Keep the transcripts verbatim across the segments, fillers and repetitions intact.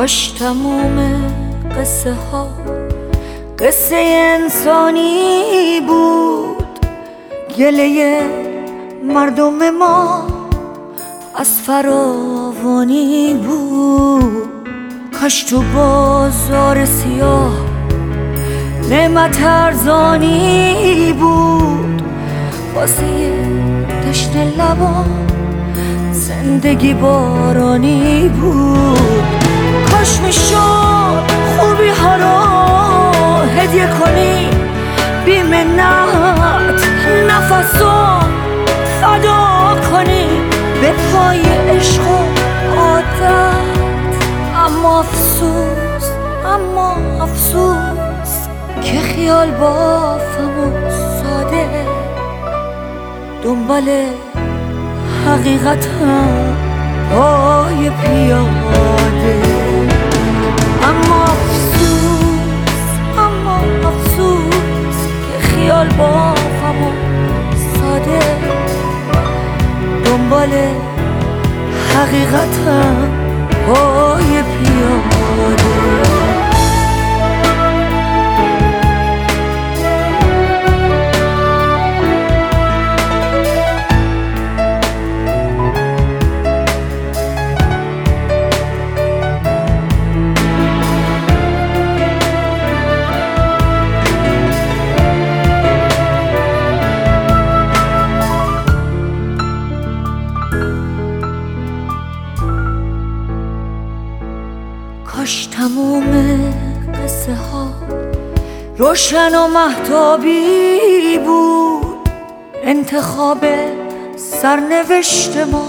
کاش تموم قصه ها قصه انسانی بود، گله مردم ما از فراوانی بود. کاش تو بازار سیاه نعمت ارزانی بود، واسه تشنه لبا زندگی بارانی بود. کاش میشد خوبی ها رو هدیه کنی بی منت، نفسو فدا کنی به پای عشق و عادت. اما افسوس اما افسوس که خیال بافم و ساده دنبال حقیقتم پای پیاده. اما افسوس اما افسوس که خیال بافم و ساده دنبال حقیقتم پای پیاده. کاش تموم قصه ها روشن و مهتابی بود، انتخاب سرنوشت ما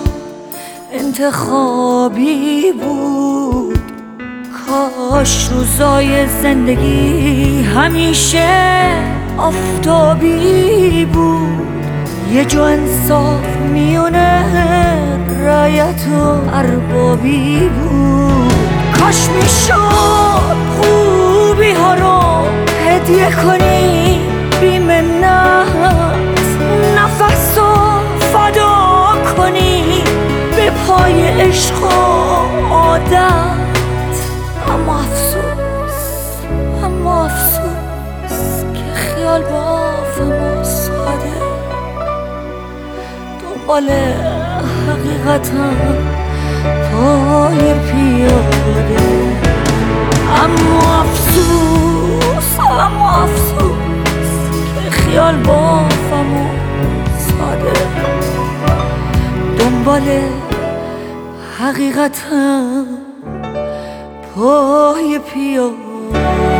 انتخابی بود. کاش روزای زندگی همیشه آفتابی بود، یه جو انصاف میونه رعیت و اربابی بود. کاش میشد خوبی ها رو هدیه کنی بی منت، نفس و فدا کنی به پای عشق و عادت. اما افسوس اما افسوس که خیال بافم و ساده دنبال حقیقتم پای پیاده. اما افسوس اما افسوس که خیال بافم و ساده دنبال حقیقتم پای پیاده.